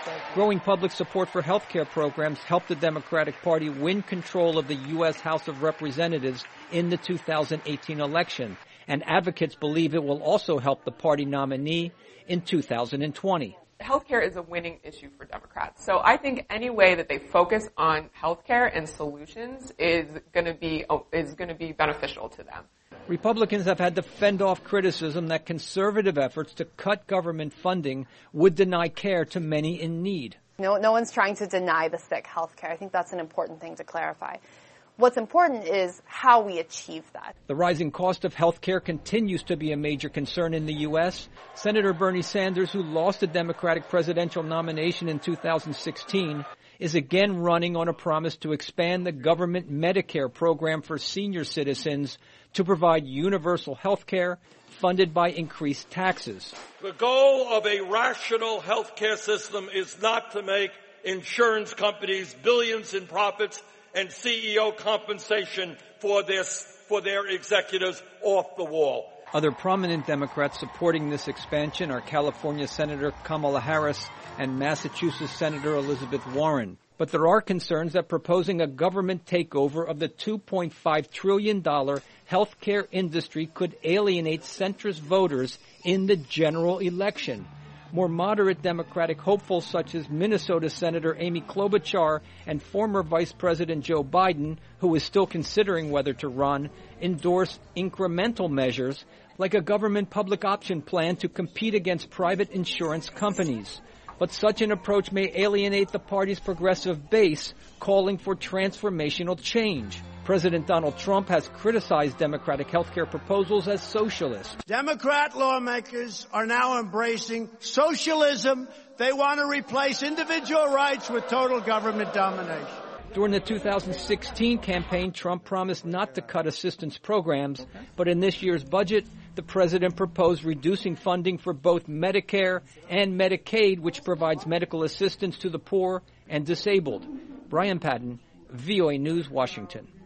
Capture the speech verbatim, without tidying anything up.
Growing public support for health care programs helped the Democratic Party win control of the U S House of Representatives in the two thousand eighteen election, and advocates believe it will also help the party nominee in two thousand twenty. Healthcare is a winning issue for Democrats. So I think any way that they focus on healthcare and solutions is going to be is going to be beneficial to them. Republicans have had to fend off criticism that conservative efforts to cut government funding would deny care to many in need. No, no one's trying to deny the sick health care. I think that's an important thing to clarify. What's important is how we achieve that. The rising cost of health care continues to be a major concern in the U S. Senator Bernie Sanders, who lost the Democratic presidential nomination in two thousand sixteen, is again running on a promise to expand the government Medicare program for senior citizens to provide universal health care funded by increased taxes. The goal of a rational health care system is not to make insurance companies billions in profits and C E O compensation for their, for their executives off the wall. Other prominent Democrats supporting this expansion are California Senator Kamala Harris and Massachusetts Senator Elizabeth Warren. But there are concerns that proposing a government takeover of the two point five trillion dollars health care industry could alienate centrist voters in the general election. More moderate Democratic hopefuls such as Minnesota Senator Amy Klobuchar and former Vice President Joe Biden, who is still considering whether to run, endorse incremental measures like a government public option plan to compete against private insurance companies. But such an approach may alienate the party's progressive base, calling for transformational change. President Donald Trump has criticized Democratic health care proposals as socialist. Democrat lawmakers are now embracing socialism. They want to replace individual rights with total government domination. During the two thousand sixteen campaign, Trump promised not to cut assistance programs, but in this year's budget, the president proposed reducing funding for both Medicare and Medicaid, which provides medical assistance to the poor and disabled. Brian Patton, V O A News, Washington.